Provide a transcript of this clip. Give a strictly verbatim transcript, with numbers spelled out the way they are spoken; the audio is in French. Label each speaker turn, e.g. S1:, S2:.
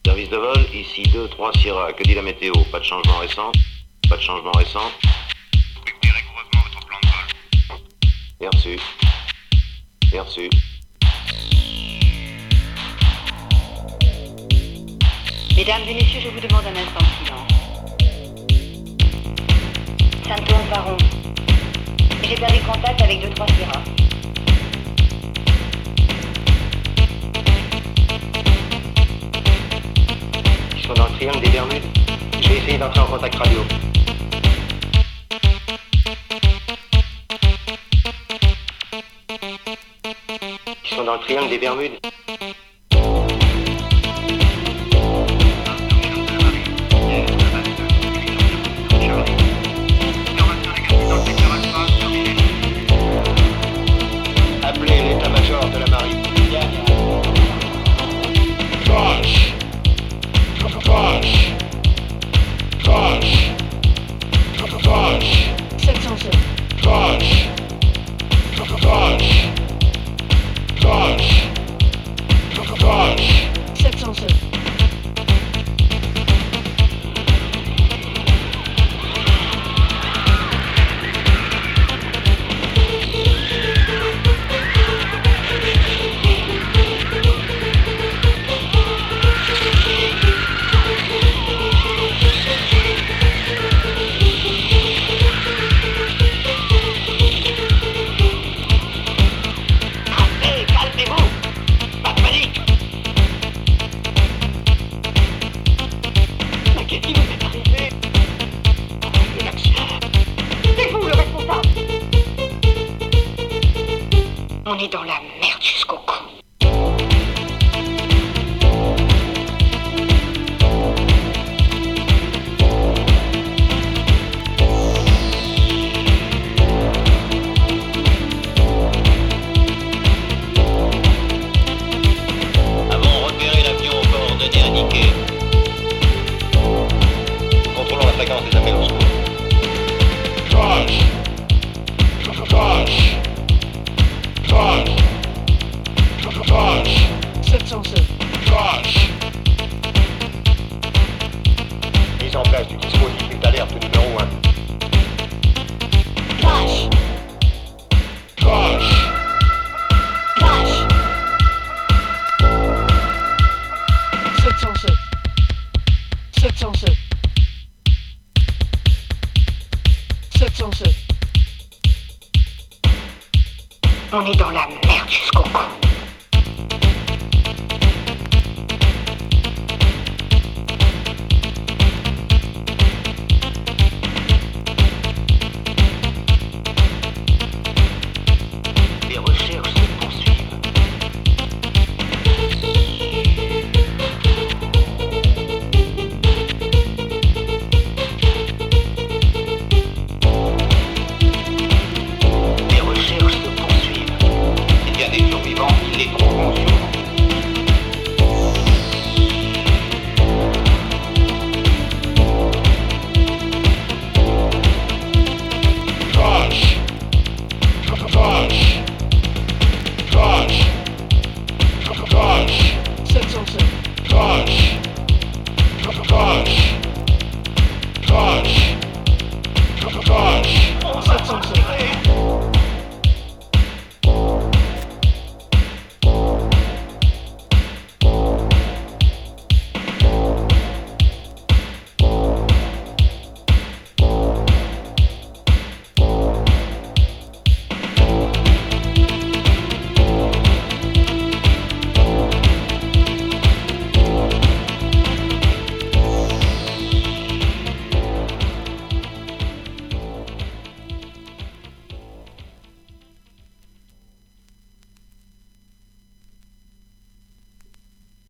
S1: Service de vol, ici deux trois Sierra. Que dit la météo? Pas de changement récent? Pas de changement récent?
S2: Respectez rigoureusement votre plan de vol.
S1: Bien reçu. Bien reçu.
S3: Mesdames et messieurs, je vous demande un instant de silence. Ça ne tourne pas rond. J'ai perdu contact avec deux trois Sierra.
S1: Ils sont dans le triangle des Bermudes. Je vais essayer d'entrer en contact radio. Ils sont dans le triangle des Bermudes. Appelez l'état-major de la marine.
S4: Crash! Crash! Crash! Crash!
S3: sept cent sept.
S4: Crash! Crash! Crash! Crash!
S3: sept cent sept.
S1: Qu'est-ce qui vous est arrivé? Un accident. C'est vous le responsable.
S3: On est dans la merde jusqu'au cou.
S2: Avons repéré l'avion aux coordonnées indiquées. Contrôlons la fréquence des appels au secours.
S4: Crash! Crash! Crash! Crash!
S3: sept cent sept.
S4: Crash!
S2: Mise en place du dispositif d'alerte numéro un.
S3: Crash.
S4: Crash!
S3: Crash. sept cent sept. sept cent sept. sept cent sept. On est dans la merde.